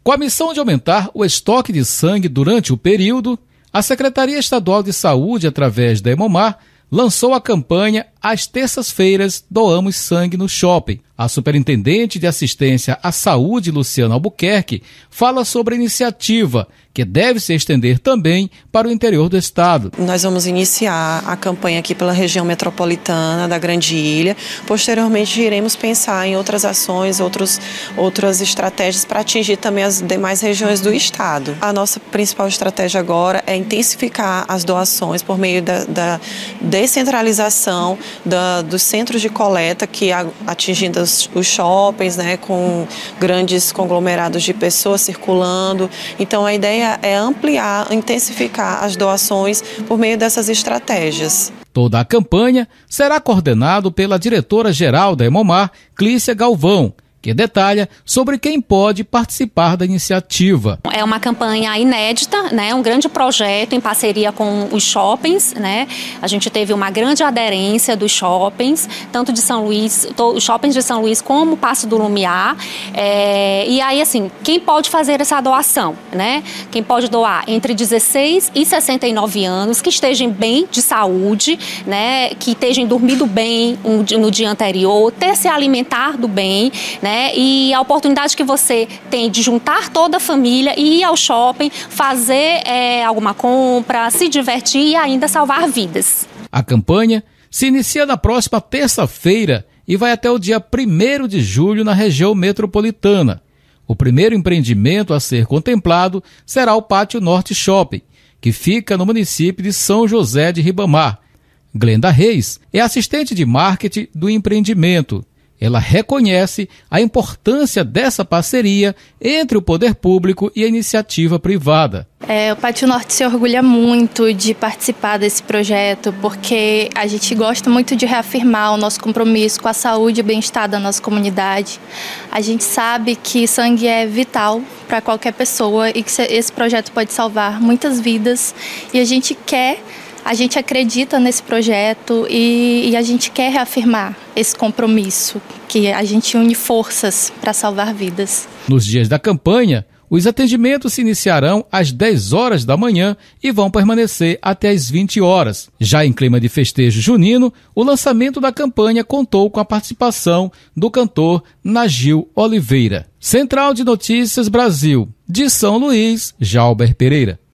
Com a missão de aumentar o estoque de sangue durante o período, a Secretaria Estadual de Saúde, através da Hemomar, lançou a campanha Às Terças-Feiras Doamos Sangue no Shopping. A superintendente de assistência à saúde, Luciana Albuquerque, fala sobre a iniciativa, que deve se estender também para o interior do estado. Nós vamos iniciar a campanha aqui pela região metropolitana da Grande Ilha. Posteriormente, iremos pensar em outras ações, outras estratégias para atingir também as demais regiões do estado. A nossa principal estratégia agora é intensificar as doações por meio da descentralização dos centros de coleta, que atingindo os shoppings, né, com grandes conglomerados de pessoas circulando. Então, a ideia é ampliar, intensificar as doações por meio dessas estratégias. Toda a campanha será coordenada pela diretora-geral da Hemomar, Clícia Galvão, que detalha sobre quem pode participar da iniciativa. É uma campanha inédita, né? Um grande projeto em parceria com os shoppings, né? A gente teve uma grande aderência dos shoppings, tanto de São Luís, os shoppings de São Luís como Paço do Lumiar. E aí, assim, quem pode fazer essa doação, né? Quem pode doar entre 16 e 69 anos, que estejam bem de saúde, né? Que estejam dormindo bem no dia anterior, ter se alimentado bem, né? E a oportunidade que você tem de juntar toda a família e ir ao shopping, fazer alguma compra, se divertir e ainda salvar vidas. A campanha se inicia na próxima terça-feira e vai até o dia 1º de julho na região metropolitana. O primeiro empreendimento a ser contemplado será o Pátio Norte Shopping, que fica no município de São José de Ribamar. Glenda Reis é assistente de marketing do empreendimento. Ela reconhece a importância dessa parceria entre o poder público e a iniciativa privada. O Pátio Norte se orgulha muito de participar desse projeto, porque a gente gosta muito de reafirmar o nosso compromisso com a saúde e o bem-estar da nossa comunidade. A gente sabe que sangue é vital para qualquer pessoa e que esse projeto pode salvar muitas vidas. E a gente acredita nesse projeto e a gente quer reafirmar esse compromisso, que a gente une forças para salvar vidas. Nos dias da campanha, os atendimentos se iniciarão às 10 horas da manhã e vão permanecer até às 20 horas. Já em clima de festejo junino, o lançamento da campanha contou com a participação do cantor Nagil Oliveira. Central de Notícias Brasil, de São Luís, Jalber Pereira.